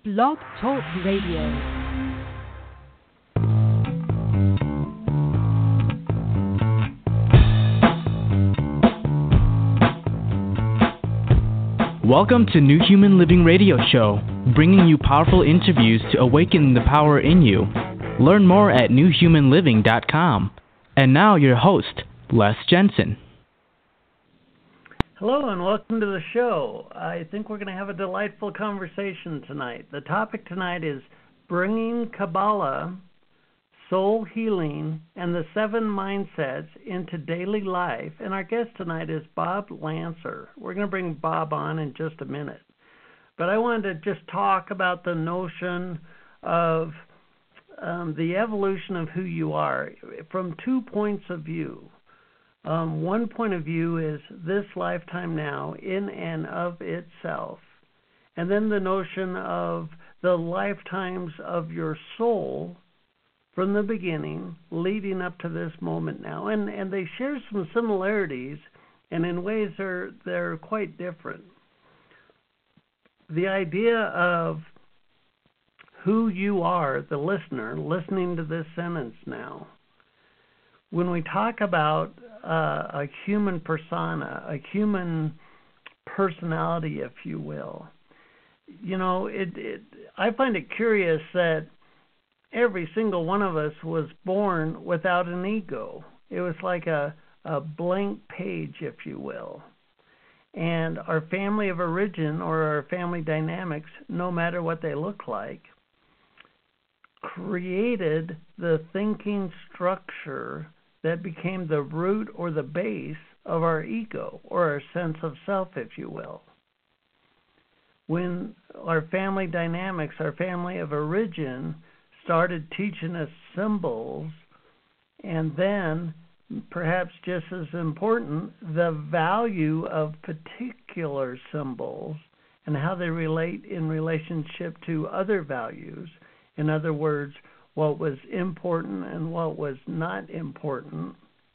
Blog Talk Radio. Welcome to New Human Living Radio Show, bringing you powerful interviews to awaken the power in you. Learn more at newhumanliving.com. And now your host, Les Jensen. Hello and welcome to the show. I think we're going to have a delightful conversation tonight. The topic tonight is bringing Kabbalah, soul healing, and the 7 mindsets into daily life. And our guest tonight is Bob Lancer. We're going to bring Bob on in just a minute. But I wanted to just talk about the notion of the evolution of who you are from 2 points of view. One point of view is this lifetime now in and of itself. And then the notion of the lifetimes of your soul from the beginning leading up to this moment now. And they share some similarities, and in ways they're quite different. The idea of who you are, the listener, listening to this sentence now. When we talk about a human persona, a human personality, if you will, you know, I find it curious that every single one of us was born without an ego. It was like a blank page, if you will. And our family of origin or our family dynamics, no matter what they look like, created the thinking structure that became the root or the base of our ego or our sense of self, if you will. When our family dynamics, our family of origin, started teaching us symbols, and then, perhaps just as important, the value of particular symbols and how they relate in relationship to other values. In other words, what was important and what was not important.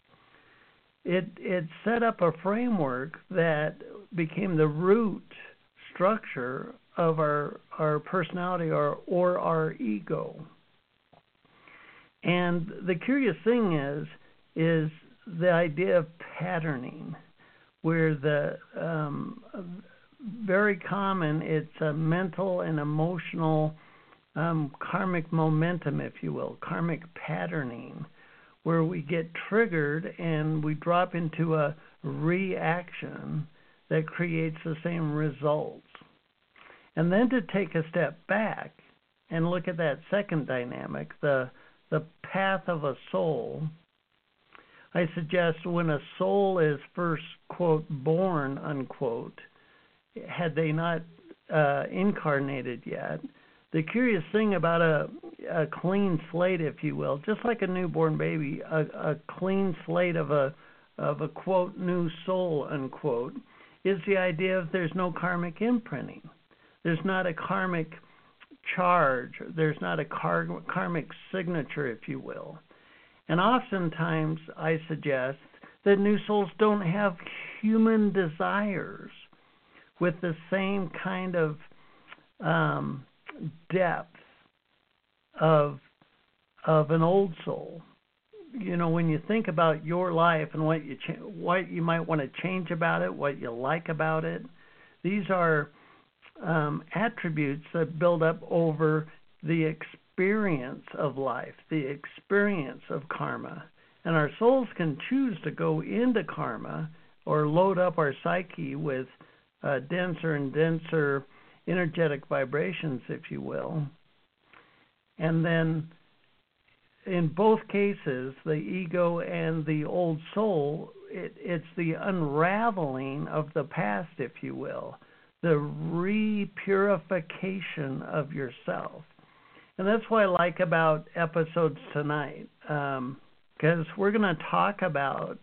It set up a framework that became the root structure of our personality or our ego. And the curious thing is the idea of patterning, where the very common, it's a mental and emotional karmic momentum, if you will, karmic patterning, where we get triggered and we drop into a reaction that creates the same results. And then to take a step back and look at that second dynamic, the path of a soul, I suggest when a soul is first, quote, born, unquote, had they not incarnated yet, the curious thing about a clean slate, if you will, just like a newborn baby, a clean slate of a quote new soul, unquote, is the idea of there's no karmic imprinting. There's not a karmic charge. There's not a karmic signature, if you will. And oftentimes I suggest that new souls don't have human desires with the same kind of depth of an old soul. You know, when you think about your life and what you might want to change about it, what you like about it, these are attributes that build up over the experience of life, the experience of karma. And our souls can choose to go into karma or load up our psyche with denser and denser energetic vibrations, if you will. And then in both cases, the ego and the old soul, it's the unraveling of the past, if you will, the repurification of yourself. And that's what I like about episodes tonight, because we're going to talk about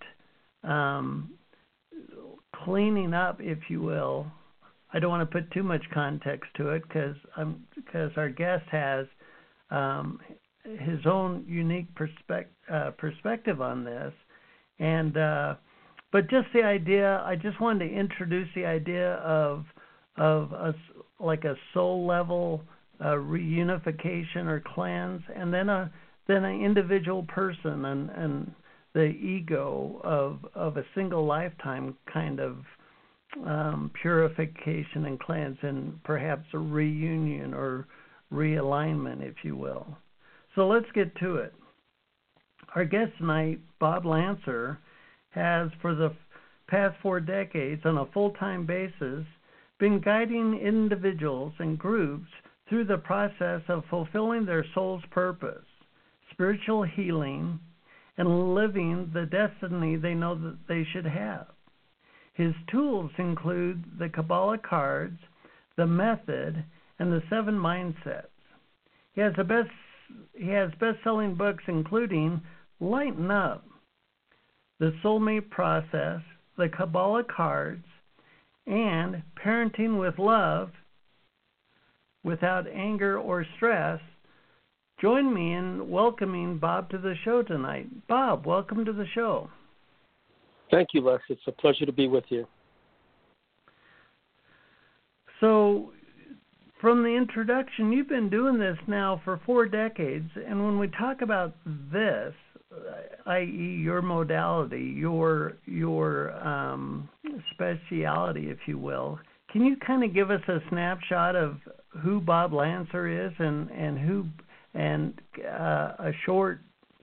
cleaning up, if you will. I don't want to put too much context to it because our guest has his own unique perspective on this, and but just the idea. I just wanted to introduce the idea of a, like a soul level reunification or cleanse, and then an individual person and the ego of a single lifetime kind of purification and cleanse, and perhaps a reunion or realignment, if you will. So let's get to it. Our guest tonight, Bob Lancer, has for the past 4 decades on a full-time basis been guiding individuals and groups through the process of fulfilling their soul's purpose, spiritual healing, and living the destiny they know that they should have. His tools include the Kabbalah cards, the method, and the 7 mindsets. He has best-selling books including Lighten Up, The Soulmate Process, the Kabbalah cards, and Parenting with Love Without Anger or Stress. Join me in welcoming Bob to the show tonight. Bob, welcome to the show. Thank you, Les. It's a pleasure to be with you. So, from the introduction, you've been doing this now for 4 decades, and when we talk about this, i.e. your modality, your speciality, if you will, can you kind of give us a snapshot of who Bob Lancer is and a short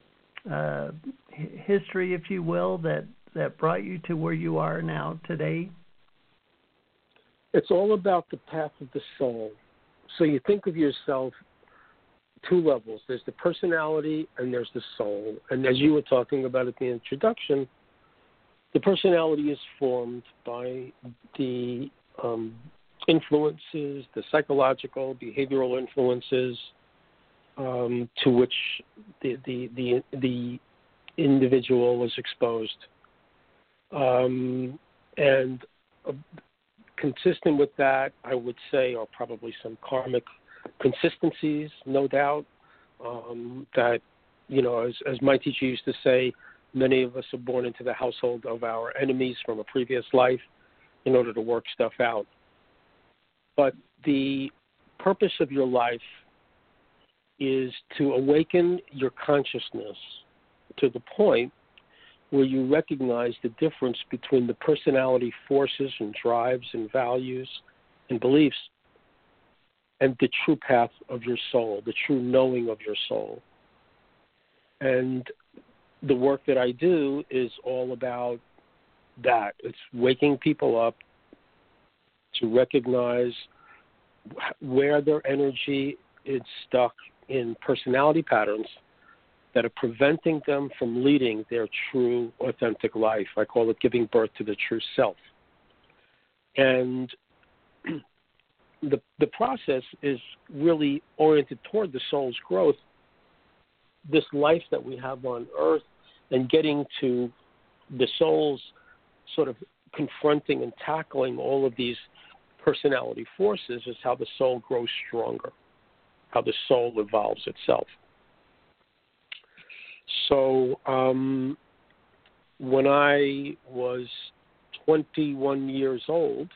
history, if you will, that brought you to where you are now today? It's all about the path of the soul. So you think of yourself 2 levels. There's the personality and there's the soul. And as you were talking about at the introduction, the personality is formed by the influences, the psychological, behavioral influences to which the individual is exposed. And consistent with that, I would say, are probably some karmic consistencies, no doubt, that, as my teacher used to say, many of us are born into the household of our enemies from a previous life in order to work stuff out. But the purpose of your life is to awaken your consciousness to the point where you recognize the difference between the personality forces and drives and values and beliefs and the true path of your soul, the true knowing of your soul. And the work that I do is all about that. It's waking people up to recognize where their energy is stuck in personality patterns that are preventing them from leading their true, authentic life. I call it giving birth to the true self. And the process is really oriented toward the soul's growth, this life that we have on earth, and getting to the soul's sort of confronting and tackling all of these personality forces is how the soul grows stronger, how the soul evolves itself. So when I was 21 years old,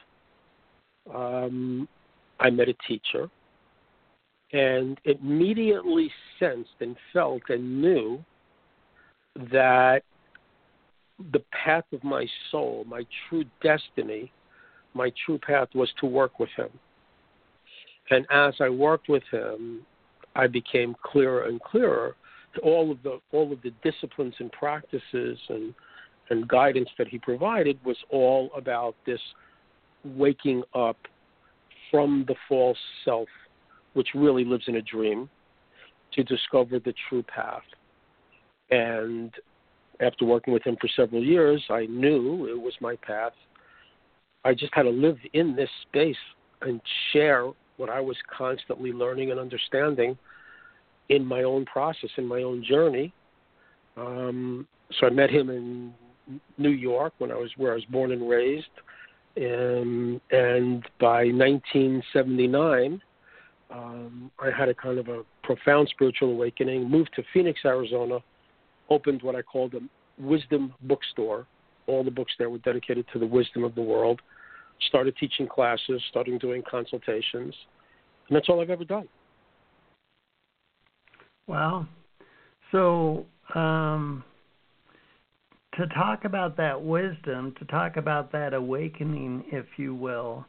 I met a teacher and immediately sensed and felt and knew that the path of my soul, my true destiny, my true path was to work with him. And as I worked with him, I became clearer and clearer. All of the disciplines and practices and guidance that he provided was all about this waking up from the false self, which really lives in a dream, to discover the true path. And after working with him for several years, I knew it was my path. I just had to live in this space and share what I was constantly learning and understanding in my own process, in my own journey. So I met him in New York where I was born and raised. And by 1979, I had a kind of a profound spiritual awakening, moved to Phoenix, Arizona, opened what I called a wisdom bookstore. All the books there were dedicated to the wisdom of the world. Started teaching classes, started doing consultations. And that's all I've ever done. Wow. So, to talk about that wisdom, to talk about that awakening, if you will,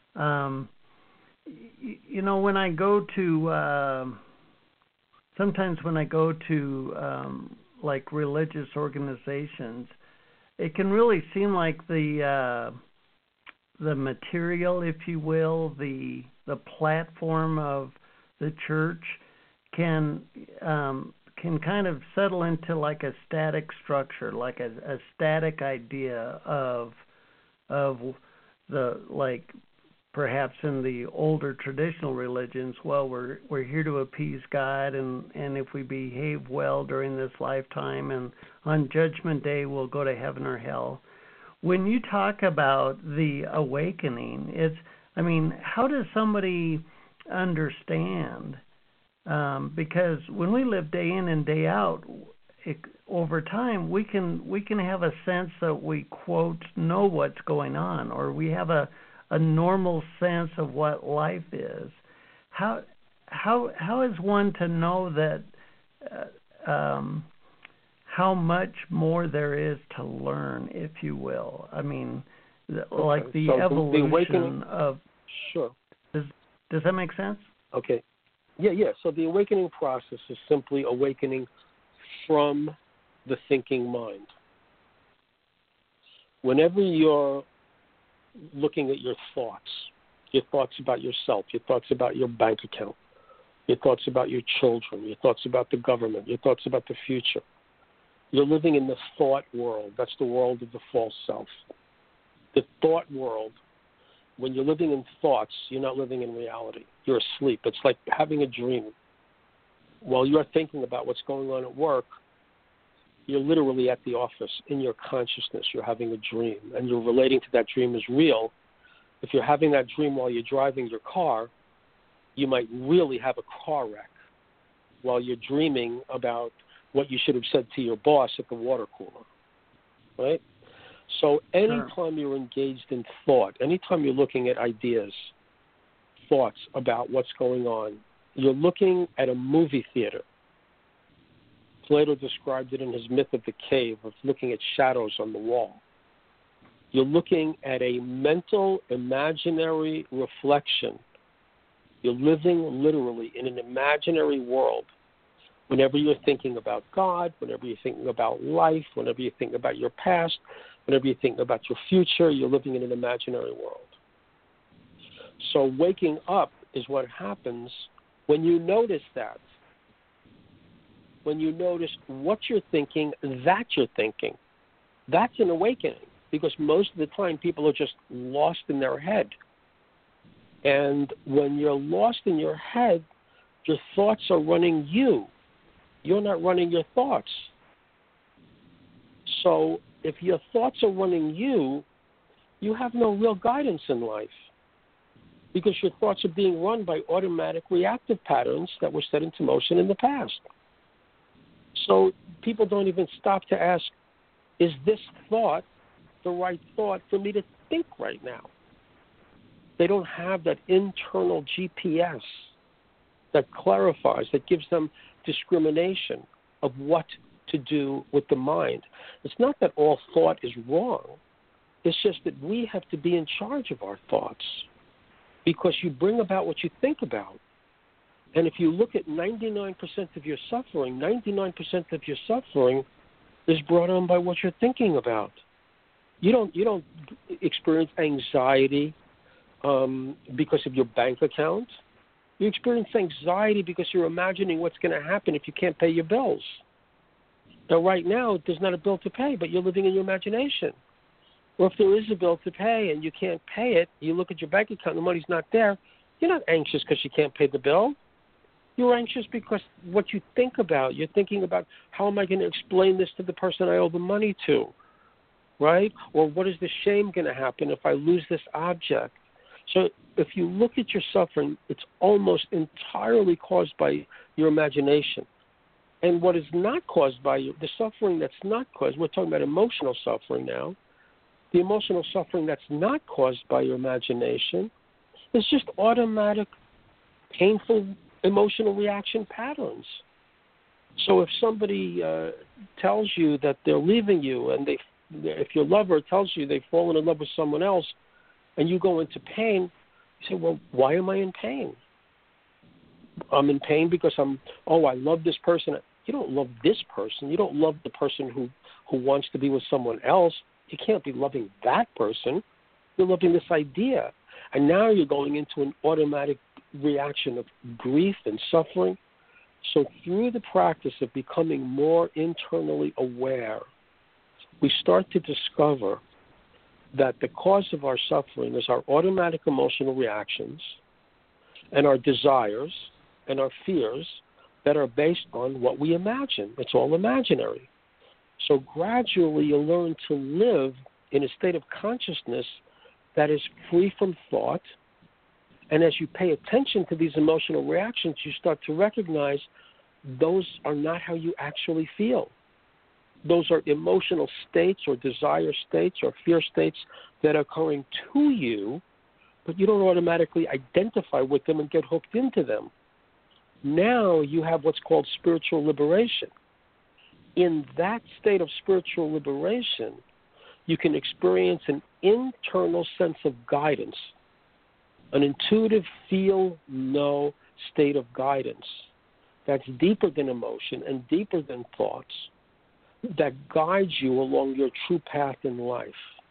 when I go to, sometimes when I go to like religious organizations, it can really seem like the material, if you will, the platform of the church can kind of settle into like a static structure, like a static idea of the, like perhaps in the older traditional religions, well, we're here to appease God, and if we behave well during this lifetime, and on Judgment Day we'll go to heaven or hell. When you talk about the awakening, how does somebody understand? Because when we live day in and day out, over time we can have a sense that we, quote, know what's going on, or we have a normal sense of what life is. How is one to know that how much more there is to learn, if you will? I mean, like the evolution of. Sure. Does that make sense? Okay. Yeah. So the awakening process is simply awakening from the thinking mind. Whenever you're looking at your thoughts about yourself, your thoughts about your bank account, your thoughts about your children, your thoughts about the government, your thoughts about the future, you're living in the thought world. That's the world of the false self. The thought world, when you're living in thoughts, you're not living in reality. You're asleep. It's like having a dream. While you're thinking about what's going on at work, you're literally at the office in your consciousness. You're having a dream, and you're relating to that dream as real. If you're having that dream while you're driving your car, you might really have a car wreck while you're dreaming about what you should have said to your boss at the water cooler, right? So anytime you're engaged in thought, anytime you're looking at ideas, thoughts about what's going on, you're looking at a movie theater. Plato described it in his myth of the cave, of looking at shadows on the wall. You're looking at a mental, imaginary reflection. You're living literally in an imaginary world. Whenever you're thinking about God, whenever you're thinking about life, whenever you think about your past, whenever you think about your future, you're living in an imaginary world. So waking up is what happens when you notice that. When you notice what you're thinking, that you're thinking. That's an awakening, because most of the time people are just lost in their head. And when you're lost in your head, your thoughts are running you. You're not running your thoughts. So if your thoughts are running you, you have no real guidance in life, because your thoughts are being run by automatic reactive patterns that were set into motion in the past. So people don't even stop to ask, is this thought the right thought for me to think right now? They don't have that internal GPS that clarifies, that gives them discrimination of what to do with the mind. It's not that all thought is wrong. It's just that we have to be in charge of our thoughts, because you bring about what you think about. And if you look at 99% of your suffering, 99% of your suffering is brought on by what you're thinking about. You don't experience anxiety because of your bank account. You experience anxiety because you're imagining what's going to happen if you can't pay your bills. Now, right now, there's not a bill to pay, but you're living in your imagination. Or if there is a bill to pay and you can't pay it, you look at your bank account and the money's not there, you're not anxious because you can't pay the bill. You're anxious because what you think about, you're thinking about, how am I going to explain this to the person I owe the money to, right? Or what is the shame going to happen if I lose this object? So if you look at your suffering, it's almost entirely caused by your imagination. And what is not caused by the suffering that's not caused, we're talking about emotional suffering now, the emotional suffering that's not caused by your imagination is just automatic, painful emotional reaction patterns. So if somebody tells you that they're leaving you, and if your lover tells you they've fallen in love with someone else, and you go into pain, you say, well, why am I in pain? I'm in pain because I love this person. You don't love this person. You don't love the person who wants to be with someone else. You can't be loving that person. You're loving this idea. And now you're going into an automatic reaction of grief and suffering. So through the practice of becoming more internally aware, we start to discover that the cause of our suffering is our automatic emotional reactions and our desires and our fears that are based on what we imagine. It's all imaginary. So gradually you learn to live in a state of consciousness that is free from thought. And as you pay attention to these emotional reactions, you start to recognize those are not how you actually feel. Those are emotional states or desire states or fear states that are occurring to you, but you don't automatically identify with them and get hooked into them. Now you have what's called spiritual liberation. In that state of spiritual liberation, you can experience an internal sense of guidance, an intuitive feel-know state of guidance that's deeper than emotion and deeper than thoughts, that guides you along your true path in life.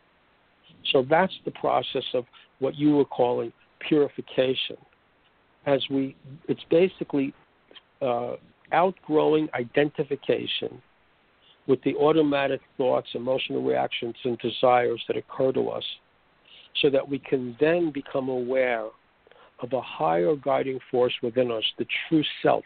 So that's the process of what you were calling purification. It's basically outgrowing identification with the automatic thoughts, emotional reactions, and desires that occur to us, so that we can then become aware of a higher guiding force within us, the true self.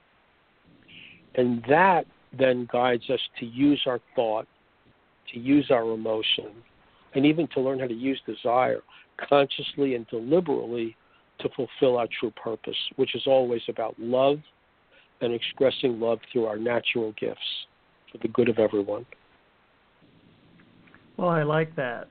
And that then guides us to use our thought, to use our emotion, and even to learn how to use desire consciously and deliberately to fulfill our true purpose, which is always about love and expressing love through our natural gifts for the good of everyone. Well, I like that.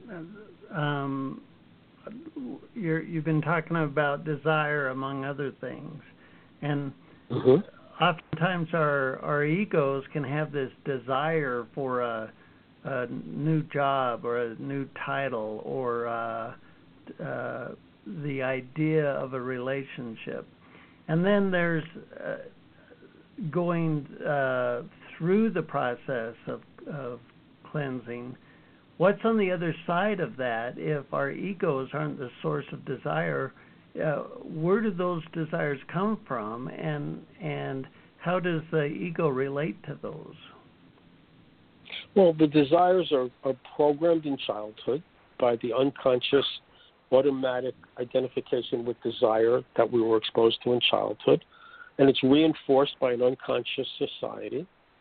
You've been talking about desire, among other things, and oftentimes our egos can have this desire for a new job or a new title or the idea of a relationship. And then there's going through the process of cleansing. What's on the other side of that? If our egos aren't the source of desire, where do those desires come from, and how does the ego relate to those? Well, the desires are programmed in childhood by the unconscious automatic identification with desire that we were exposed to in childhood, and it's reinforced by an unconscious society.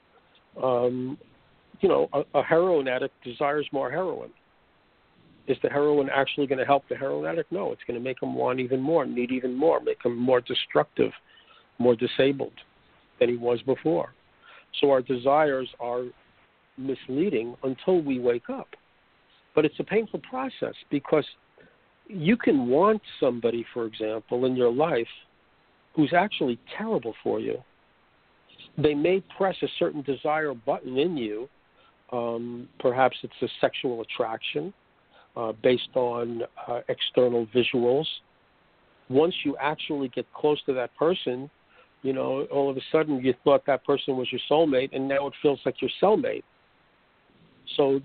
A heroin addict desires more heroin. Is the heroin actually going to help the heroin addict? No, it's going to make him want even more, need even more, make him more destructive, more disabled than he was before. So our desires are misleading until we wake up. But it's a painful process because you can want somebody, for example, in your life who's actually terrible for you. They may press a certain desire button in you. Perhaps it's a sexual attraction based on external visuals. Once you actually get close to that person, all of a sudden you thought that person was your soulmate, and now it feels like your cellmate. So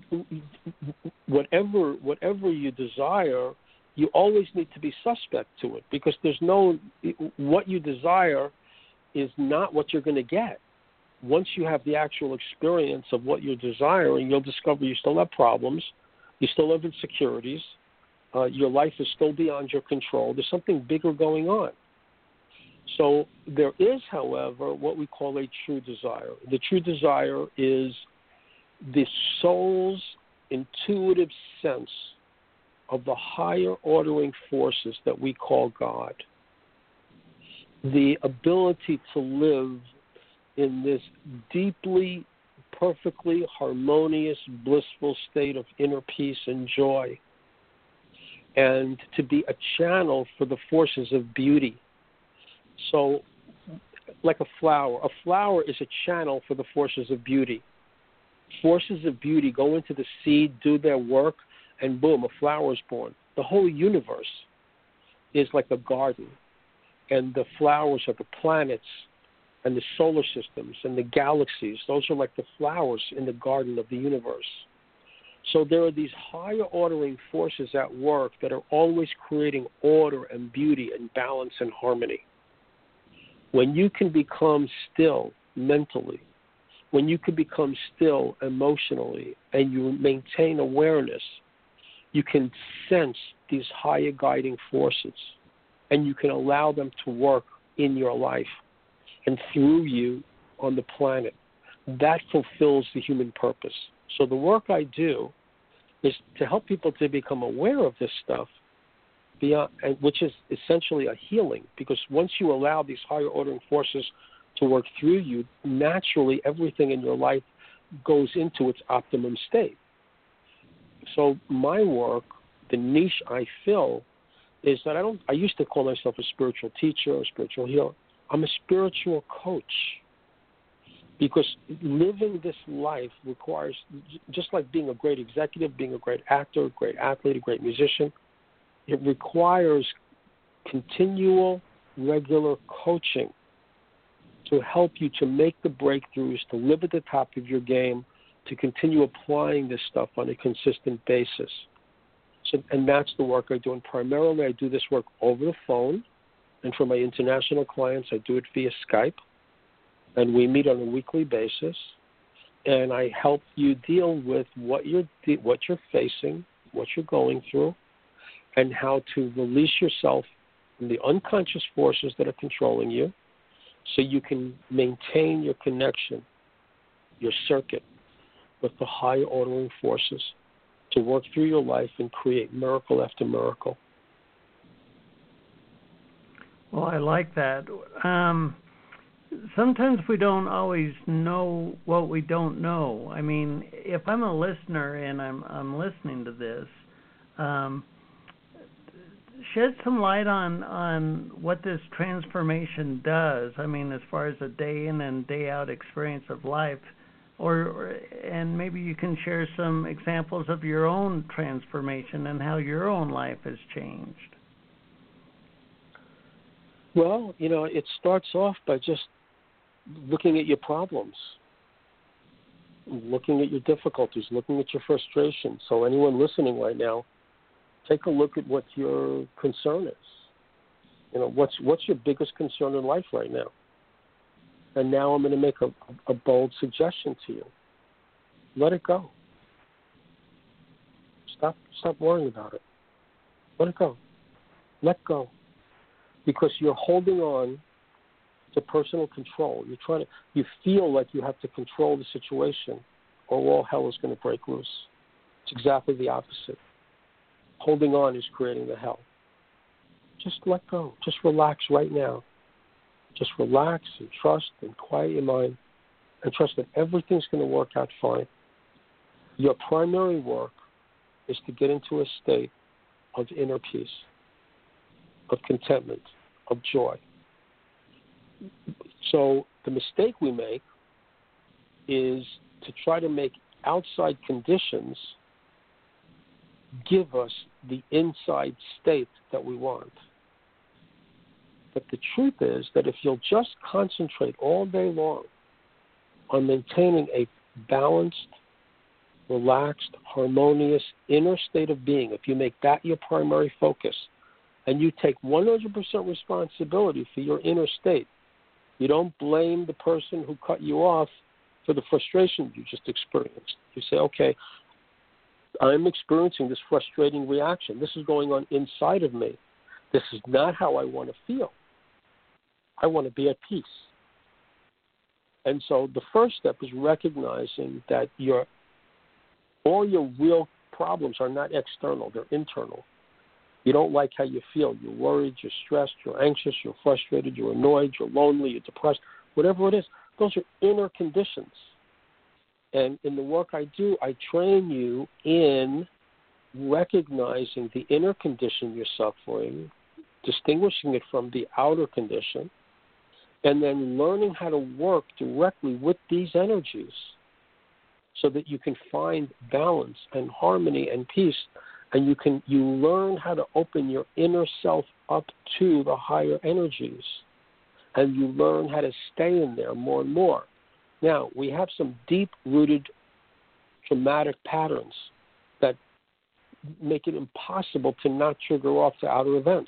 whatever you desire, you always need to be suspect to it, because what you desire is not what you're going to get. Once you have the actual experience of what you're desiring, you'll discover you still have problems, you still have insecurities, your life is still beyond your control. There's something bigger going on. So there is, however, what we call a true desire. The true desire is the soul's intuitive sense of the higher ordering forces that we call God. The ability to live in this deeply, perfectly harmonious, blissful state of inner peace and joy, and to be a channel for the forces of beauty. So like a flower. A flower is a channel for the forces of beauty. Forces of beauty go into the seed, do their work, and boom, a flower is born. The whole universe is like a garden, and the flowers are the planets and the solar systems and the galaxies. Those are like the flowers in the garden of the universe. So there are these higher ordering forces at work that are always creating order and beauty and balance and harmony. When you can become still mentally, when you can become still emotionally, and you maintain awareness, you can sense these higher guiding forces, and you can allow them to work in your life and through you on the planet. That fulfills the human purpose. So the work I do is to help people to become aware of this stuff, beyond, which is essentially a healing, because once you allow these higher ordering forces to work through you, naturally everything in your life goes into its optimum state. So my work, the niche I fill, is that I used to call myself a spiritual teacher or spiritual healer. I'm a spiritual coach, because living this life requires, just like being a great executive, being a great actor, a great athlete, a great musician, it requires continual, regular coaching to help you to make the breakthroughs, to live at the top of your game, to continue applying this stuff on a consistent basis. So, and that's the work I do. And primarily I do this work over the phone. And for my international clients, I do it via Skype. And we meet on a weekly basis. And I help you deal with what you're facing, what you're going through, and how to release yourself from the unconscious forces that are controlling you, so you can maintain your connection, your circuit, with the high ordering forces to work through your life and create miracle after miracle. Well, I like that. Sometimes we don't always know what we don't know. I mean, if I'm a listener and I'm listening to this, shed some light on what this transformation does. I mean, as far as a day in and day out experience of life, and maybe you can share some examples of your own transformation and how your own life has changed. Well, it starts off by just looking at your problems, looking at your difficulties, looking at your frustrations. So anyone listening right now, take a look at what your concern is. What's your biggest concern in life right now? And now I'm going to make a bold suggestion to you. Let it go. Stop worrying about it. Let it go. Let go. Because you're holding on to personal control. You feel like you have to control the situation, or all hell is going to break loose. It's exactly the opposite. Holding on is creating the hell. Just let go. Just relax right now. Just relax and trust and quiet your mind and trust that everything's going to work out fine. Your primary work is to get into a state of inner peace, of contentment, of joy. So the mistake we make is to try to make outside conditions give us the inside state that we want. But the truth is that if you'll just concentrate all day long on maintaining a balanced, relaxed, harmonious inner state of being, if you make that your primary focus, and you take 100% responsibility for your inner state, you don't blame the person who cut you off for the frustration you just experienced. You say, okay, I'm experiencing this frustrating reaction. This is going on inside of me. This is not how I want to feel. I want to be at peace. And so the first step is recognizing that all your real problems are not external, they're internal. You don't like how you feel. You're worried, you're stressed, you're anxious, you're frustrated, you're annoyed, you're lonely, you're depressed, whatever it is. Those are inner conditions. And in the work I do, I train you in recognizing the inner condition you're suffering, distinguishing it from the outer condition, and then learning how to work directly with these energies so that you can find balance and harmony and peace, and you learn how to open your inner self up to the higher energies, and you learn how to stay in there more and more. Now, we have some deep-rooted traumatic patterns that make it impossible to not trigger off to outer events.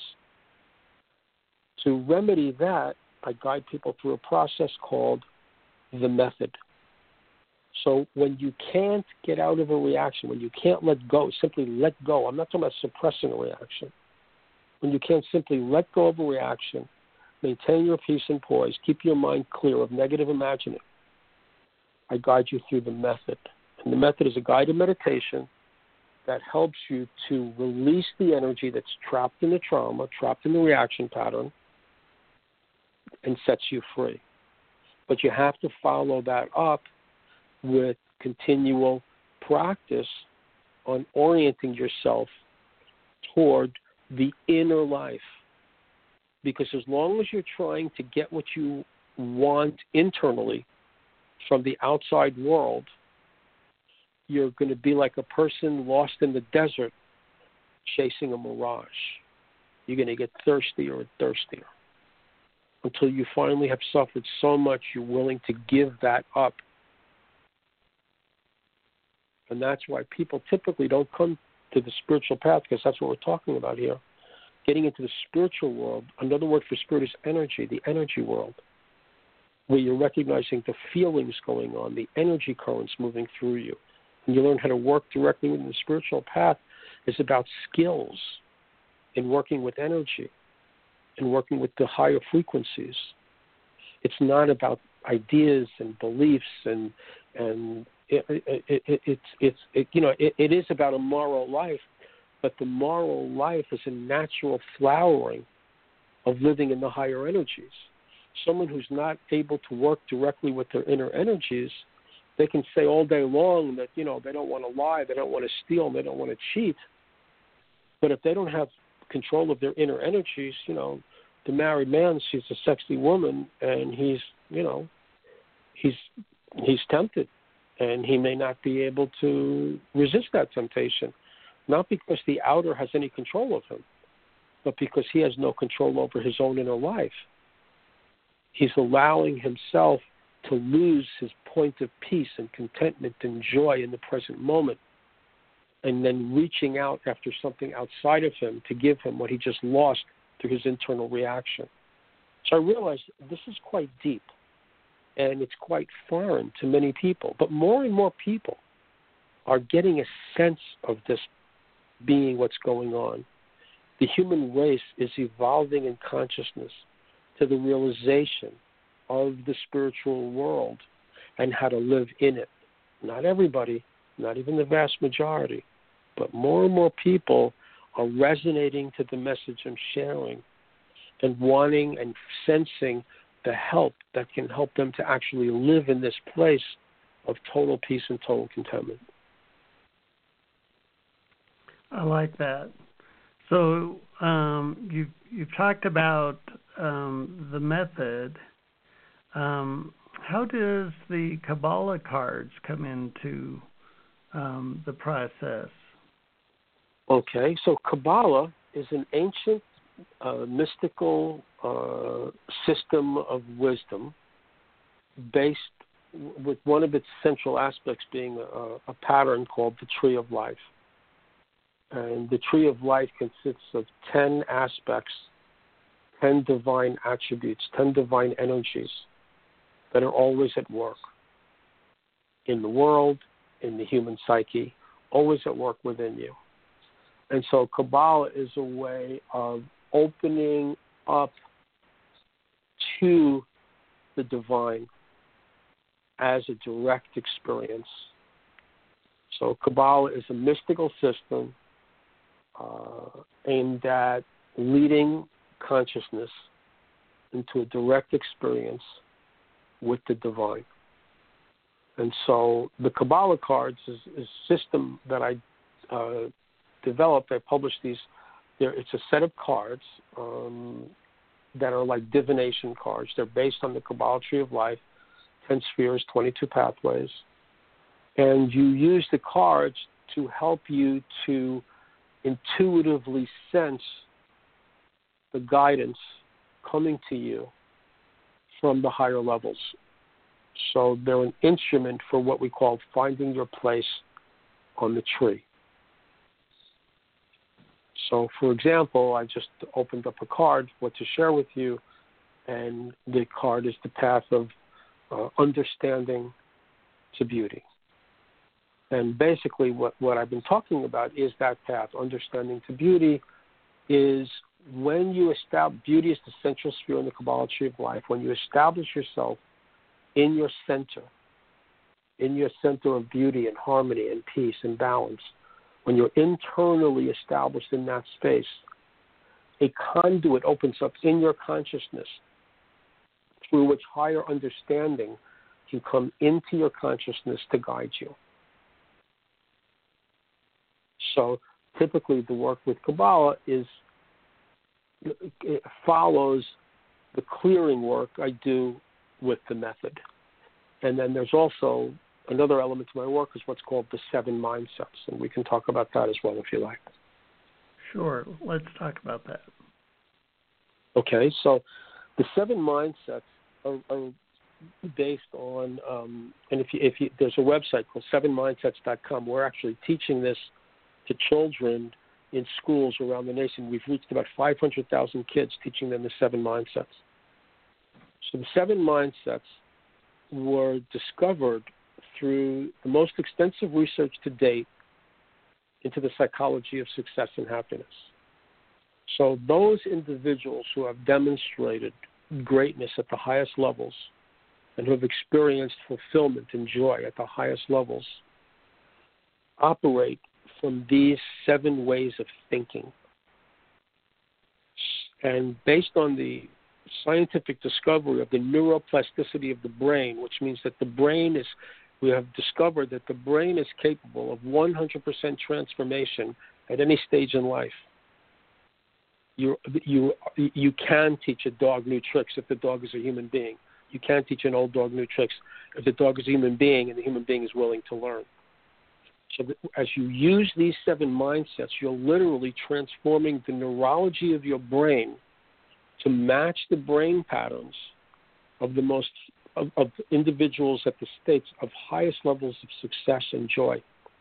To remedy that, I guide people through a process called the method. So when you can't get out of a reaction, when you can't let go, simply let go. I'm not talking about suppressing a reaction. When you can't simply let go of a reaction, maintain your peace and poise, keep your mind clear of negative imagining, I guide you through the method. And the method is a guided meditation that helps you to release the energy that's trapped in the trauma, trapped in the reaction pattern, and sets you free. But you have to follow that up with continual practice on orienting yourself toward the inner life. Because as long as you're trying to get what you want internally from the outside world, you're going to be like a person lost in the desert chasing a mirage. You're going to get thirstier and thirstier until you finally have suffered so much you're willing to give that up. And that's why people typically don't come to the spiritual path, because that's what we're talking about here. Getting into the spiritual world, another word for spirit is energy, the energy world, where you're recognizing the feelings going on, the energy currents moving through you. And you learn how to work directly within the spiritual path. Is about skills in working with energy and working with the higher frequencies. It's not about ideas and beliefs and it is about a moral life, but the moral life is a natural flowering of living in the higher energies. Someone who's not able to work directly with their inner energies, they can say all day long that, they don't want to lie, they don't want to steal, they don't want to cheat. But if they don't have control of their inner energies, the married man sees a sexy woman and he's tempted, and he may not be able to resist that temptation, not because the outer has any control of him, but because he has no control over his own inner life. He's allowing himself to lose his point of peace and contentment and joy in the present moment, and then reaching out after something outside of him to give him what he just lost through his internal reaction. So I realized this is quite deep, and it's quite foreign to many people. But more and more people are getting a sense of this being what's going on. The human race is evolving in consciousness to the realization of the spiritual world and how to live in it. Not everybody, not even the vast majority, but more and more people are resonating to the message I'm sharing and wanting and sensing the help that can help them to actually live in this place of total peace and total contentment. I like that. So you've talked about the method. How does the Kabbalah cards come into the process? Okay, so Kabbalah is an ancient mystical system of wisdom based with one of its central aspects being a pattern called the Tree of Life. And the Tree of Life consists of 10 aspects, 10 divine attributes, 10 divine energies that are always at work in the world, in the human psyche, always at work within you. And so Kabbalah is a way of opening up to the divine as a direct experience. So Kabbalah is a mystical system aimed at leading consciousness into a direct experience with the divine. And so the Kabbalah cards is a system that I developed. I published these. It's a set of cards that are like divination cards. They're based on the Kabbalah Tree of Life, 10 spheres, 22 pathways. And you use the cards to help you to intuitively sense the guidance coming to you from the higher levels. So they're an instrument for what we call finding your place on the tree. So, for example, I just opened up a card, what to share with you, and the card is the path of understanding to beauty. And basically what I've been talking about is that path, understanding to beauty, is when you establish, beauty is the central sphere in the Kabbalah Tree of Life, when you establish yourself in your center of beauty and harmony and peace and balance, when you're internally established in that space, a conduit opens up in your consciousness through which higher understanding can come into your consciousness to guide you. So typically the work with Kabbalah it follows the clearing work I do with the method. And then there's also another element to my work is what's called the 7 mindsets, and we can talk about that as well if you like. Sure, let's talk about that. Okay, so the 7 mindsets are based on, and if you there's a website called 7mindsets.com. We're actually teaching this to children in schools around the nation. We've reached about 500,000 kids, teaching them the 7 mindsets. So the 7 mindsets were discovered through the most extensive research to date into the psychology of success and happiness. So those individuals who have demonstrated greatness at the highest levels and who have experienced fulfillment and joy at the highest levels operate from these 7 ways of thinking. And based on the scientific discovery of the neuroplasticity of the brain, which means that the brain is, we have discovered that the brain is capable of 100% transformation at any stage in life. You can teach a dog new tricks if the dog is a human being. You can't teach an old dog new tricks if the dog is a human being and the human being is willing to learn. So as you use these 7 mindsets, you're literally transforming the neurology of your brain to match the brain patterns of the most of individuals at the states of highest levels of success and joy.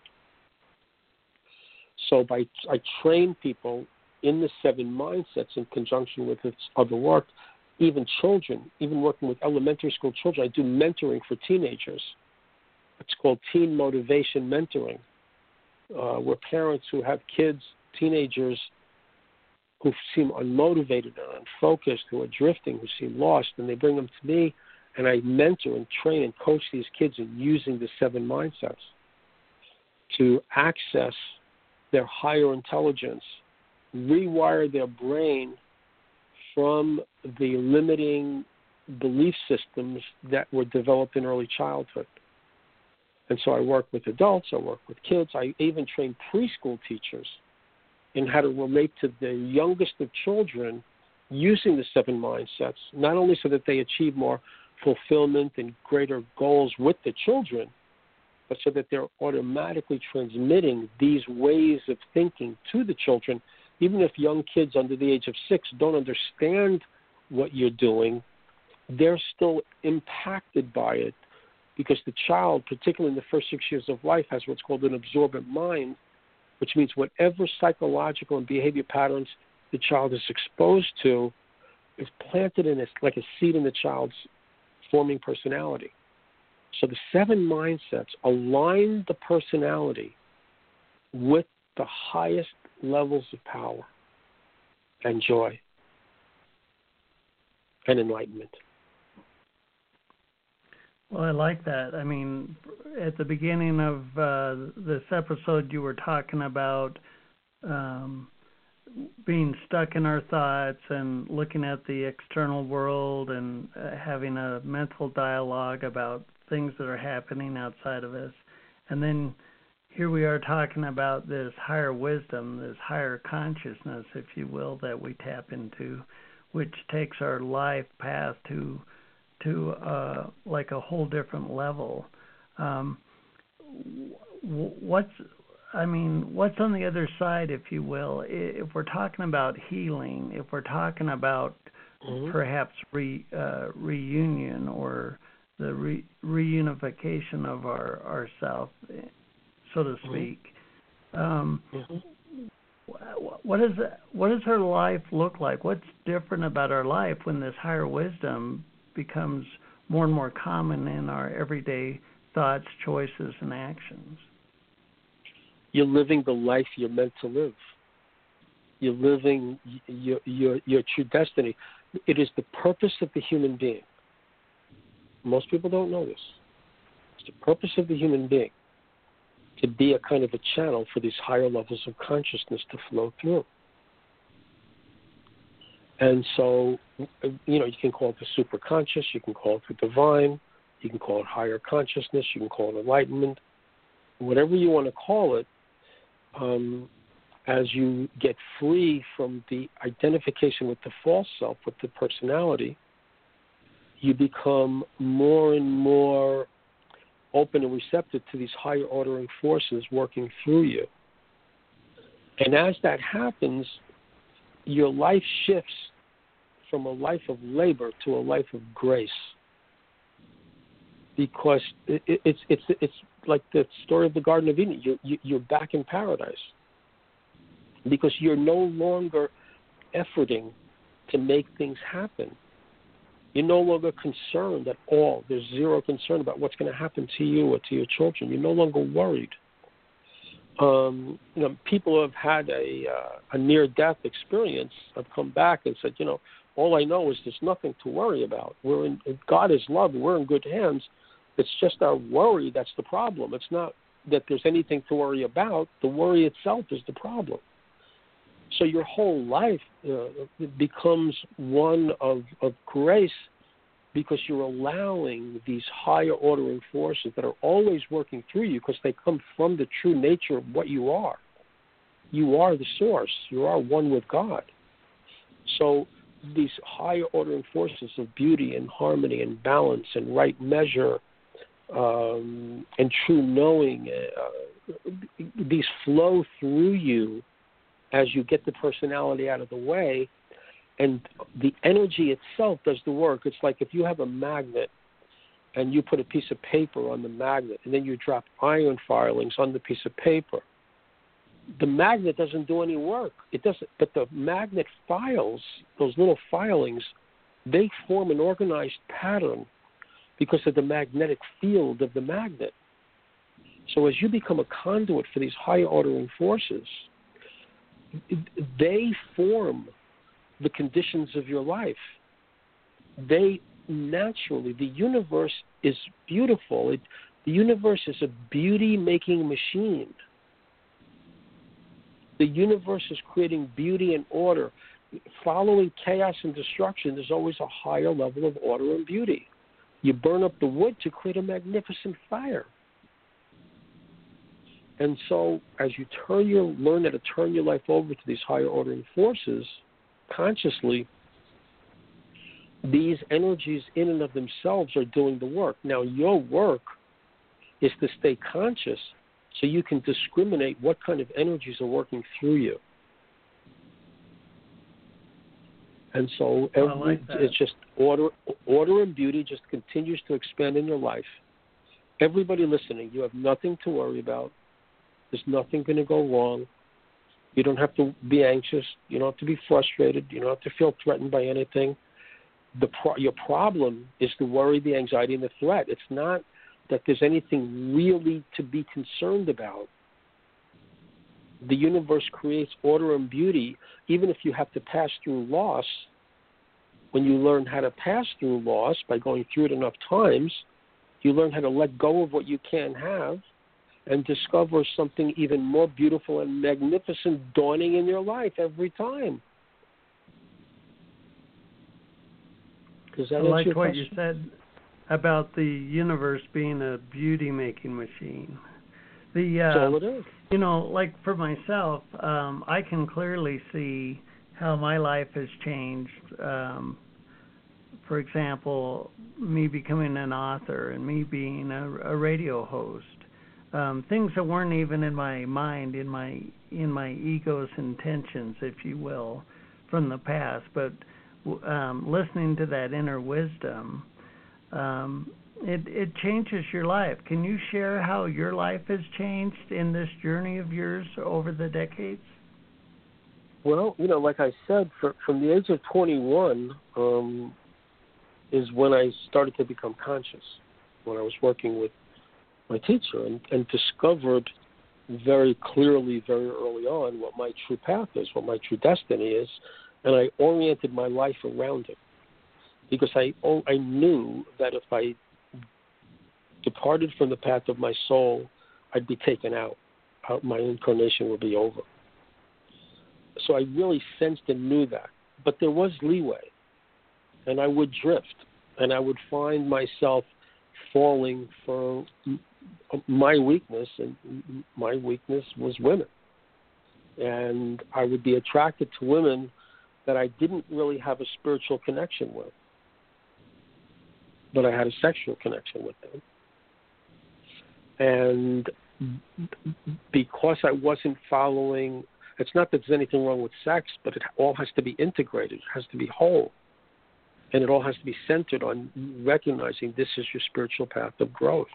So I train people in the 7 mindsets in conjunction with its other work, even children, even working with elementary school children. I do mentoring for teenagers. It's called teen motivation mentoring, where parents who have kids, teenagers, who seem unmotivated or unfocused, who are drifting, who seem lost, and they bring them to me, and I mentor and train and coach these kids in using the 7 mindsets to access their higher intelligence, rewire their brain from the limiting belief systems that were developed in early childhood. And so I work with adults, I work with kids, I even train preschool teachers in how to relate to the youngest of children using the 7 mindsets, not only so that they achieve more fulfillment and greater goals with the children, but so that they're automatically transmitting these ways of thinking to the children. Even if young kids under the age of 6 don't understand what you're doing, they're still impacted by it because the child, particularly in the first 6 years of life, has what's called an absorbent mind, which means whatever psychological and behavior patterns the child is exposed to is planted in it like a seed in the child's forming personality. So the 7 mindsets align the personality with the highest levels of power and joy and enlightenment. Well, I like that. I mean, at the beginning of this episode, you were talking about being stuck in our thoughts and looking at the external world and having a mental dialogue about things that are happening outside of us. And then here we are talking about this higher wisdom, this higher consciousness, if you will, that we tap into which takes our life path to like a whole different level. What's on the other side, if you will? If we're talking about healing, if we're talking about perhaps reunion or the reunification of ourself, so to speak, what does our life look like? What's different about our life when this higher wisdom becomes more and more common in our everyday thoughts, choices, and actions? You're living the life you're meant to live. You're living your true destiny. It is the purpose of the human being. Most people don't know this. It's the purpose of the human being to be a kind of a channel for these higher levels of consciousness to flow through. And so, you can call it the superconscious, you can call it the divine, you can call it higher consciousness, you can call it enlightenment, whatever you want to call it. As you get free from the identification with the false self, with the personality, you become more and more open and receptive to these higher ordering forces working through you. And as that happens, your life shifts from a life of labor to a life of grace. Because it's like the story of the Garden of Eden. You're back in paradise. Because you're no longer efforting to make things happen. You're no longer concerned at all. There's zero concern about what's going to happen to you or to your children. You're no longer worried. People who have had a near-death experience have come back and said, all I know is there's nothing to worry about. God is love. We're in good hands. It's just our worry that's the problem. It's not that there's anything to worry about. The worry itself is the problem. So your whole life becomes one of grace because you're allowing these higher ordering forces that are always working through you because they come from the true nature of what you are. You are the source. You are one with God. So these higher ordering forces of beauty and harmony and balance and right measure and true knowing, these flow through you as you get the personality out of the way, and the energy itself does the work. It's like if you have a magnet and you put a piece of paper on the magnet and then you drop iron filings on the piece of paper, the magnet doesn't do any work. It doesn't, but the magnet files, those little filings, they form an organized pattern because of the magnetic field of the magnet. So as you become a conduit for these higher ordering forces, they form the conditions of your life. They naturally, the universe is beautiful. The universe is a beauty-making machine. The universe is creating beauty and order. Following chaos and destruction, there's always a higher level of order and beauty. You burn up the wood to create a magnificent fire. And so as you learn how to turn your life over to these higher ordering forces consciously, these energies in and of themselves are doing the work. Now, your work is to stay conscious so you can discriminate what kind of energies are working through you. And so it's just order and beauty just continues to expand in your life. Everybody listening, you have nothing to worry about. There's nothing going to go wrong. You don't have to be anxious. You don't have to be frustrated. You don't have to feel threatened by anything. Your problem is the worry, the anxiety, and the threat. It's not that there's anything really to be concerned about. The universe creates order and beauty, even if you have to pass through loss. When you learn how to pass through loss by going through it enough times, you learn how to let go of what you can't have and discover something even more beautiful and magnificent dawning in your life every time. I like what you said about the universe being a beauty-making machine. That's all it is. Like for myself, I can clearly see how my life has changed. For example, me becoming an author and me being a radio host. Things that weren't even in my mind, in my ego's intentions, if you will, from the past. But listening to that inner wisdom, it changes your life. Can you share how your life has changed in this journey of yours over the decades? Well, like I said, from the age of 21 is when I started to become conscious, when I was working with my teacher and discovered very clearly, very early on, what my true path is, what my true destiny is, and I oriented my life around it. Because I knew that if I departed from the path of my soul, I'd be taken out. My incarnation would be over. So I really sensed and knew that. But there was leeway. And I would drift. And I would find myself falling for my weakness. And my weakness was women. And I would be attracted to women that I didn't really have a spiritual connection with. But I had a sexual connection with them. And because I wasn't following, it's not that there's anything wrong with sex, but it all has to be integrated. It has to be whole. And it all has to be centered on recognizing this is your spiritual path of growth.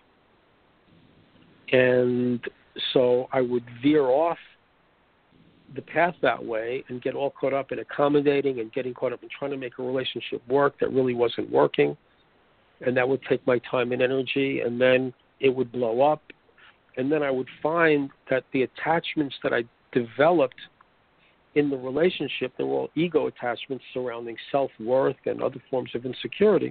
And so I would veer off the path that way and get all caught up in accommodating and getting caught up in trying to make a relationship work that really wasn't working. And that would take my time and energy, and then it would blow up. And then I would find that the attachments that I developed in the relationship, they were all ego attachments surrounding self-worth and other forms of insecurity.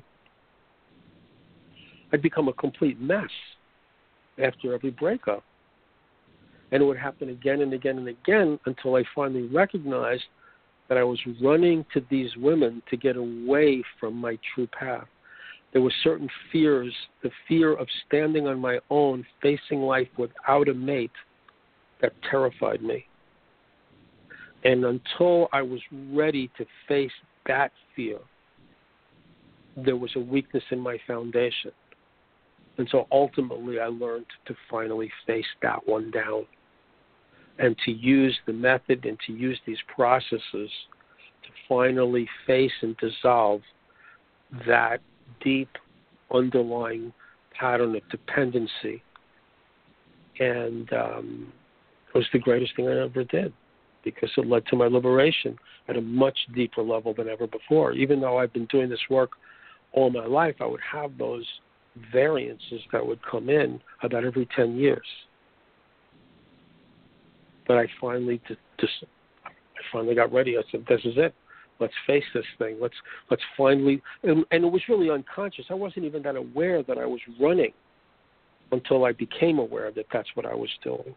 I'd become a complete mess after every breakup. And it would happen again and again and again until I finally recognized that I was running to these women to get away from my true path. There were certain fears, the fear of standing on my own, facing life without a mate, that terrified me. And until I was ready to face that fear, there was a weakness in my foundation. And so ultimately I learned to finally face that one down and to use the method and to use these processes to finally face and dissolve that deep underlying pattern of dependency. And it was the greatest thing I ever did because it led to my liberation at a much deeper level than ever before. Even though I've been doing this work all my life, I would have those variances that would come in about every 10 years. But I finally got ready. I said, this is it. Let's face this thing. Let's finally, and it was really unconscious. I wasn't even that aware that I was running until I became aware that that's what I was doing.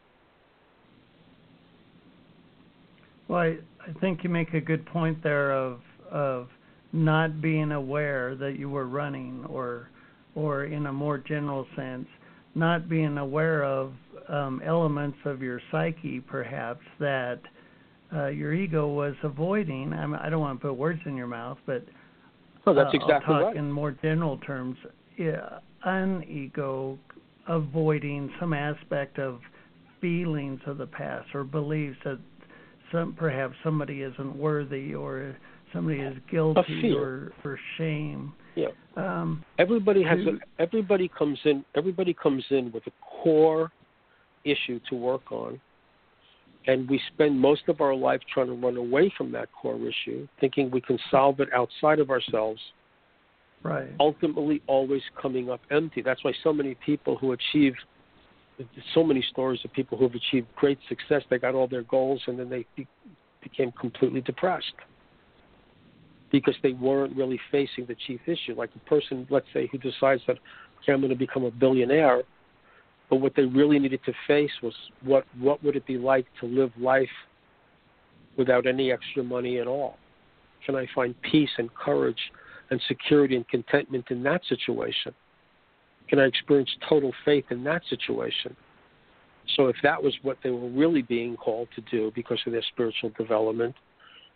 Well, I think you make a good point there of not being aware that you were running, or in a more general sense, not being aware of elements of your psyche, perhaps, that your ego was avoiding. I don't want to put words in your mouth, but that's exactly I'll talk right. in more general terms. An ego avoiding some aspect of feelings of the past or beliefs that perhaps somebody isn't worthy or somebody is guilty or shame. Yeah. Everybody comes in with a core issue to work on. And we spend most of our life trying to run away from that core issue, thinking we can solve it outside of ourselves. Right. Ultimately, always coming up empty. That's why so many people who achieve, so many stories of people who have achieved great success, they got all their goals and then they became completely depressed because they weren't really facing the chief issue. Like a person, let's say, who decides that, okay, I'm going to become a billionaire, but what they really needed to face was what would it be like to live life without any extra money at all? Can I find peace and courage and security and contentment in that situation? Can I experience total faith in that situation? So if that was what they were really being called to do because of their spiritual development,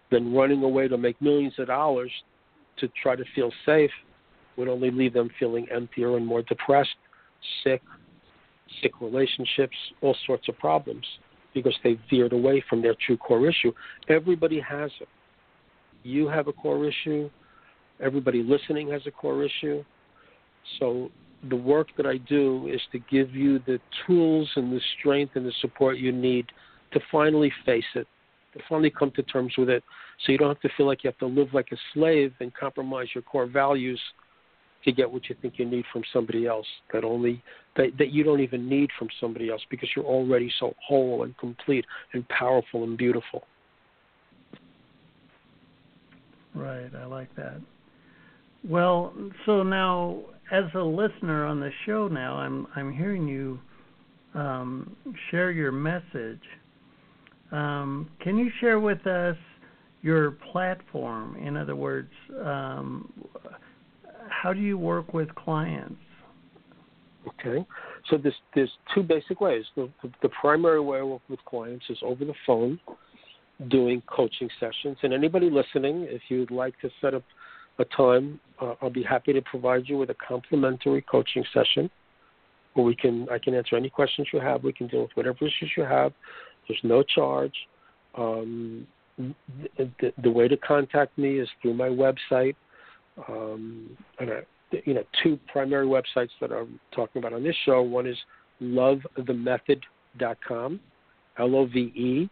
then running away to make millions of dollars to try to feel safe would only leave them feeling emptier and more depressed, sick relationships, all sorts of problems, because they veered away from their true core issue. Everybody has it. You have a core issue. Everybody listening has a core issue. So the work that I do is to give you the tools and the strength and the support you need to finally face it, to finally come to terms with it, so you don't have to feel like you have to live like a slave and compromise your core values to get what you think you need from somebody else, that you don't even need from somebody else, because you're already so whole and complete and powerful and beautiful. Right, I like that. Well, so now, as a listener on the show now, I'm hearing you share your message. Can you share with us your platform? In other words, how do you work with clients? Okay, so there's two basic ways. The primary way I work with clients is over the phone, doing coaching sessions. And anybody listening, if you'd like to set up a time, I'll be happy to provide you with a complimentary coaching session where I can answer any questions you have. We can deal with whatever issues you have. There's no charge. The way to contact me is through my website. Two primary websites that I'm talking about on this show. One is lovethemethod.com, LOVEMETHOD,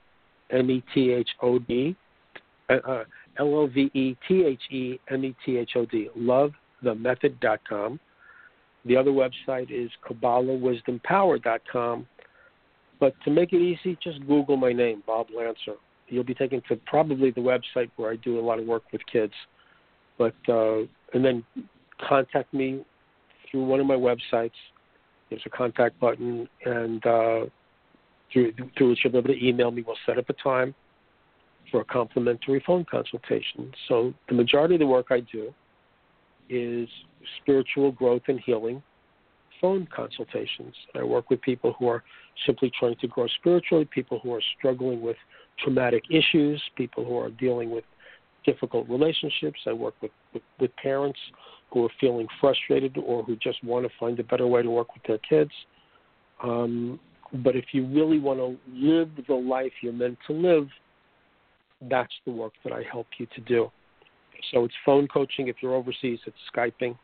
LOVETHEMETHOD, lovethemethod.com. The other website is KabbalahWisdomPower.com. But to make it easy, just Google my name, Bob Lancer. You'll be taken to probably the website where I do a lot of work with kids. But and then contact me through one of my websites. There's a contact button, and through which you'll be able to email me. We'll set up a time for a complimentary phone consultation. So the majority of the work I do is spiritual growth and healing phone consultations. I work with people who are simply trying to grow spiritually, people who are struggling with traumatic issues, people who are dealing with difficult relationships. I work with parents who are feeling frustrated or who just want to find a better way to work with their kids. But if you really want to live the life you're meant to live, that's the work that I help you to do. So it's phone coaching. If you're overseas, it's Skyping.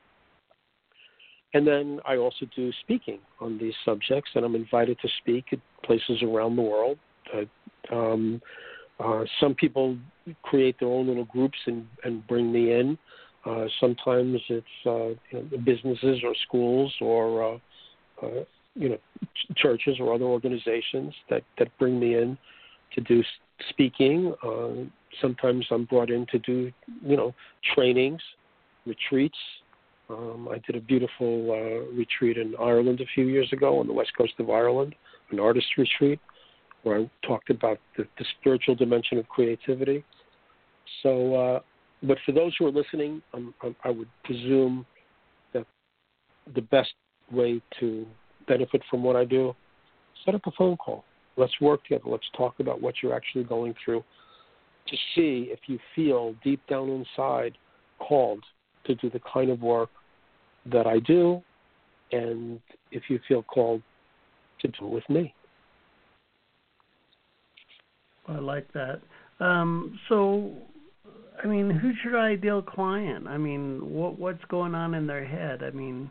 And then I also do speaking on these subjects, and I'm invited to speak at places around the world. Some people create their own little groups and bring me in. Sometimes it's businesses or schools or churches or other organizations that bring me in to do speaking. Sometimes I'm brought in to do trainings, retreats. I did a beautiful retreat in Ireland a few years ago on the west coast of Ireland, an artist retreat, where I talked about the spiritual dimension of creativity. So, but for those who are listening, I would presume that the best way to benefit from what I do, set up a phone call. Let's work together. Let's talk about what you're actually going through to see if you feel deep down inside called to do the kind of work that I do, and if you feel called to do it with me. I like that. So, I mean, who's your ideal client? I mean, what's going on in their head? I mean,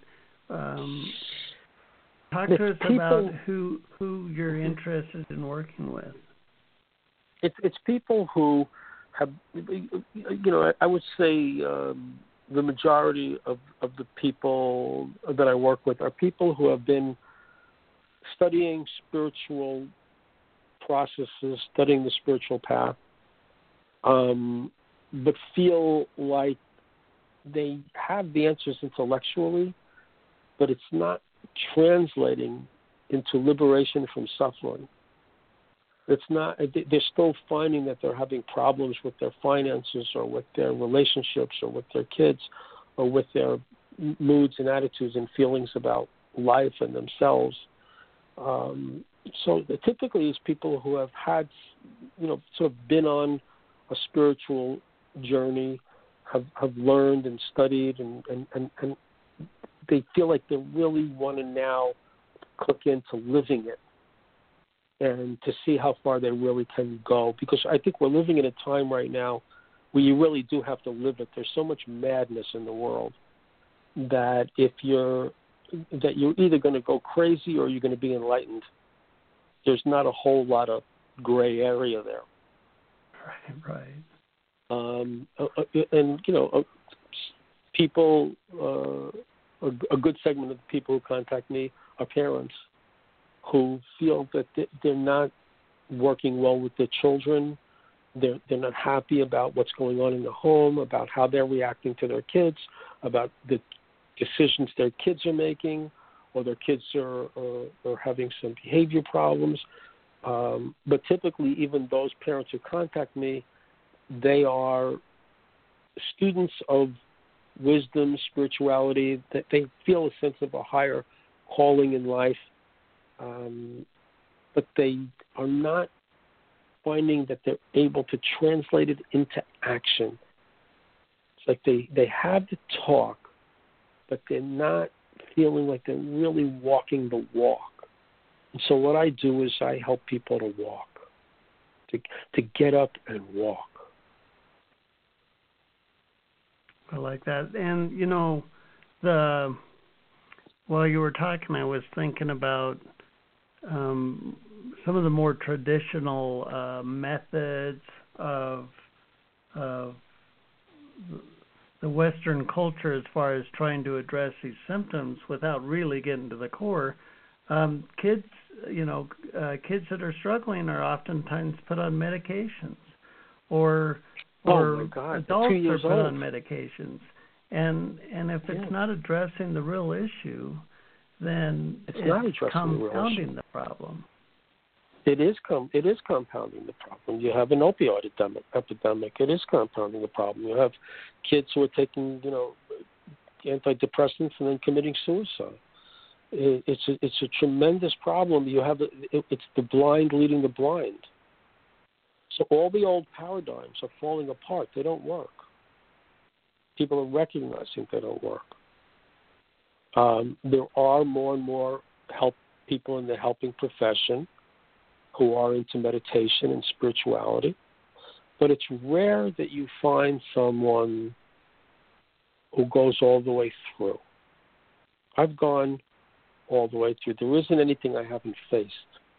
talk to us about who you're interested in working with. It's people who have, I would say the majority of the people that I work with are people who have been studying spiritual processes, studying the spiritual path, but feel like they have the answers intellectually, but it's not translating into liberation from suffering. It's not. They're still finding that they're having problems with their finances or with their relationships or with their kids or with their moods and attitudes and feelings about life and themselves. So typically it's people who have had, sort of been on a spiritual journey, have learned and studied, and they feel like they really want to now click into living it and to see how far they really can go. Because I think we're living in a time right now where you really do have to live it. There's so much madness in the world that you're either going to go crazy or you're going to be enlightened. There's not a whole lot of gray area there. Right. And people, a good segment of the people who contact me are parents who feel that they're not working well with their children. They're not happy about what's going on in the home, about how they're reacting to their kids, about the decisions their kids are making, or their kids are having some behavior problems. But typically, even those parents who contact me, they are students of wisdom, spirituality, that they feel a sense of a higher calling in life, but they are not finding that they're able to translate it into action. It's like they have the talk, but they're not feeling like they're really walking the walk. And so what I do is I help people to walk, to get up and walk. I like that. And, while you were talking, I was thinking about some of the more traditional methods of the Western culture as far as trying to address these symptoms without really getting to the core. Kids that are struggling are oftentimes put on medications, or adults are put on medications. And if it's not addressing the real issue, then it's compounding the problem. It is compounding the problem. You have an opioid epidemic. It is compounding the problem. You have kids who are taking, antidepressants and then committing suicide. It's a tremendous problem. It's the blind leading the blind. So all the old paradigms are falling apart. They don't work. People are recognizing they don't work. There are more and more people in the helping profession who are into meditation and spirituality, but it's rare that you find someone who goes all the way through. I've gone all the way through. There isn't anything I haven't faced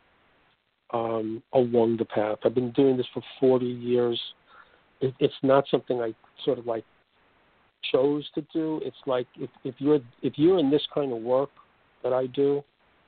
along the path. I've been doing this for 40 years. It's not something I sort of like chose to do. It's like if you're in this kind of work that I do,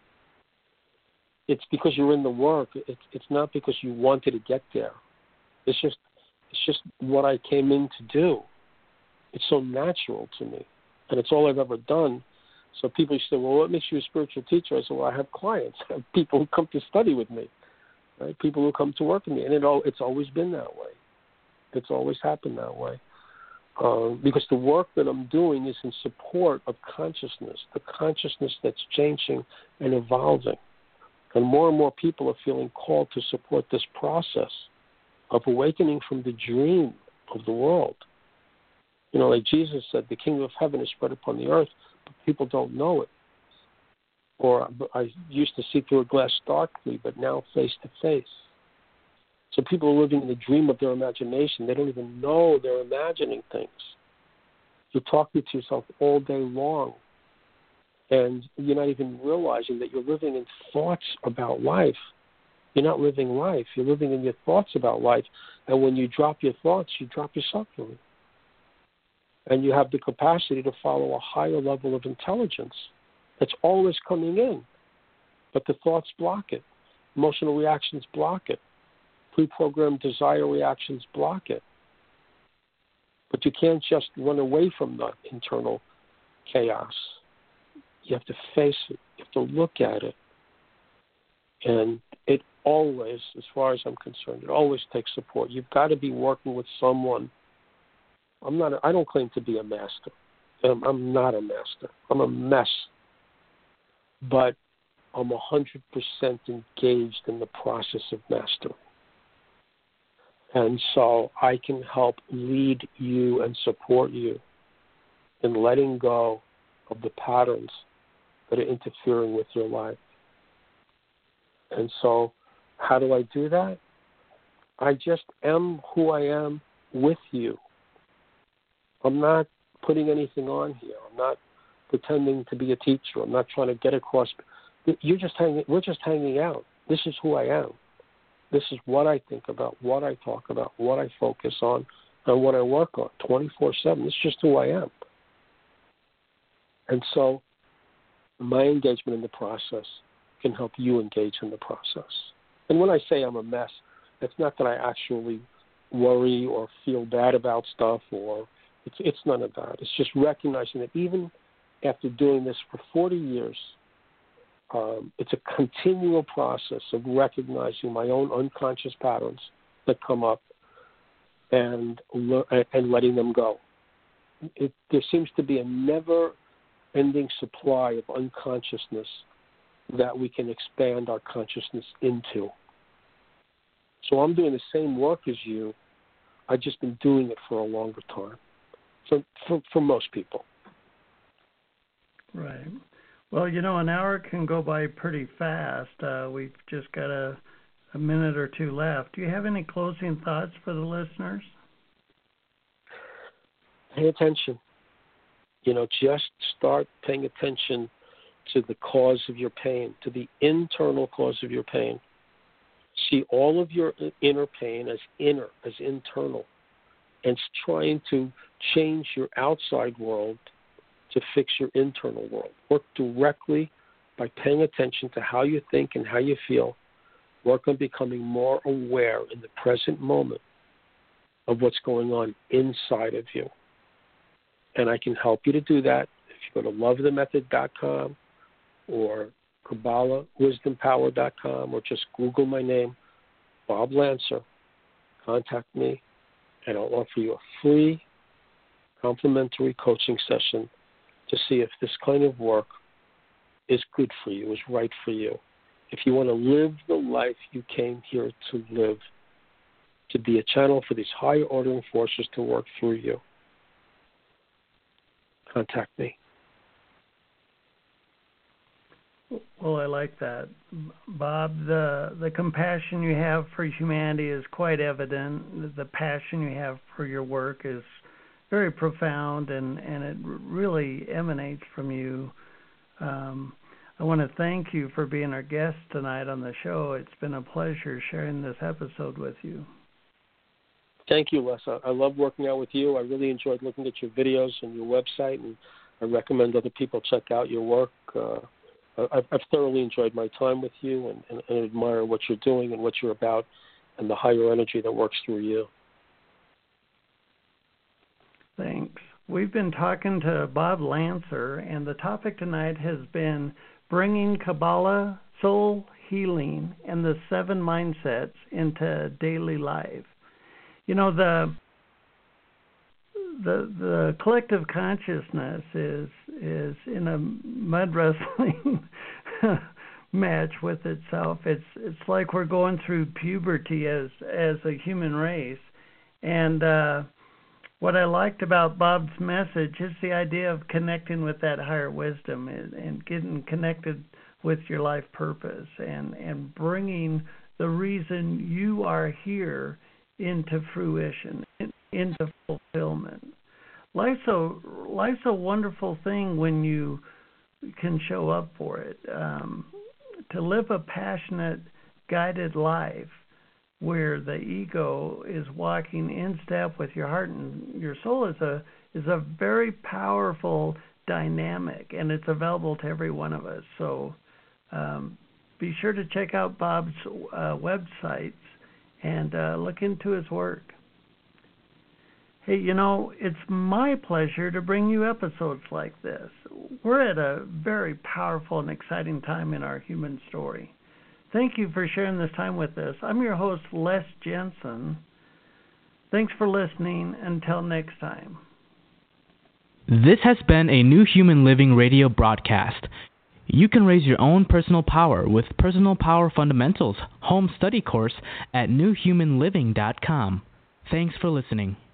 it's because you're in the work. It's not because you wanted to get there. It's just what I came in to do. It's so natural to me, and it's all I've ever done. So people say, well, what makes you a spiritual teacher? I said, well, I have clients. I have people who come to study with me, right? People who come to work with me, and it's always been that way. It's always happened that way. Because the work that I'm doing is in support of consciousness, the consciousness that's changing and evolving. And more people are feeling called to support this process of awakening from the dream of the world. Like Jesus said, the kingdom of heaven is spread upon the earth, but people don't know it. Or I used to see through a glass darkly, but now face to face. So people are living in the dream of their imagination. They don't even know they're imagining things. You're talking to yourself all day long, and you're not even realizing that you're living in thoughts about life. You're not living life. You're living in your thoughts about life. And when you drop your thoughts, you drop your suffering. And you have the capacity to follow a higher level of intelligence that's always coming in. But the thoughts block it. Emotional reactions block it. Pre-programmed desire reactions block it. But you can't just run away from the internal chaos. You have to face it. You have to look at it. And it always, as far as I'm concerned, it always takes support. You've got to be working with someone. I don't claim to be a master. I'm not a master. I'm a mess. But I'm 100% engaged in the process of mastery. And so I can help lead you and support you in letting go of the patterns that are interfering with your life. And so how do I do that? I just am who I am with you. I'm not putting anything on here. I'm not pretending to be a teacher. I'm not trying to get across. We're just hanging out. This is who I am. This is what I think about, what I talk about, what I focus on, and what I work on 24/7. This is just who I am. And so my engagement in the process can help you engage in the process. And when I say I'm a mess, it's not that I actually worry or feel bad about stuff, or it's none of that. It's just recognizing that even after doing this for 40 years, it's a continual process of recognizing my own unconscious patterns that come up and letting them go. There seems to be a never-ending supply of unconsciousness that we can expand our consciousness into. So I'm doing the same work as you. I've just been doing it for a longer time, for most people. Right. Well, an hour can go by pretty fast. We've just got a minute or two left. Do you have any closing thoughts for the listeners? Pay attention. Just start paying attention to the cause of your pain, to the internal cause of your pain. See all of your inner pain as internal, and trying to change your outside world to fix your internal world. Work directly by paying attention to how you think and how you feel. Work on becoming more aware in the present moment of what's going on inside of you. And I can help you to do that if you go to lovethemethod.com or KabbalahWisdomPower.com, or just Google my name, Bob Lancer. Contact me, and I'll offer you a free complimentary coaching session to see if this kind of work is good for you, is right for you. If you want to live the life you came here to live, to be a channel for these higher ordering forces to work through you, contact me. Well, I like that. Bob, the compassion you have for humanity is quite evident. The passion you have for your work is very profound, and it really emanates from you. I want to thank you for being our guest tonight on the show. It's been a pleasure sharing this episode with you. Thank you, Les. I love working out with you. I really enjoyed looking at your videos and your website, and I recommend other people check out your work. I've thoroughly enjoyed my time with you, and admire what you're doing and what you're about, and the higher energy that works through you. Thanks. We've been talking to Bob Lancer, and the topic tonight has been bringing Kabbalah, soul healing, and the 7 mindsets into daily life. The collective consciousness is in a mud wrestling match with itself. It's like we're going through puberty as a human race, and what I liked about Bob's message is the idea of connecting with that higher wisdom and getting connected with your life purpose and bringing the reason you are here into fruition, into fulfillment. Life's a wonderful thing when you can show up for it. To live a passionate, guided life where the ego is walking in step with your heart and your soul is a very powerful dynamic, and it's available to every one of us. So be sure to check out Bob's websites and look into his work. Hey, it's my pleasure to bring you episodes like this. We're at a very powerful and exciting time in our human story. Thank you for sharing this time with us. I'm your host, Les Jensen. Thanks for listening. Until next time. This has been a New Human Living radio broadcast. You can raise your own personal power with Personal Power Fundamentals home study course at newhumanliving.com. Thanks for listening.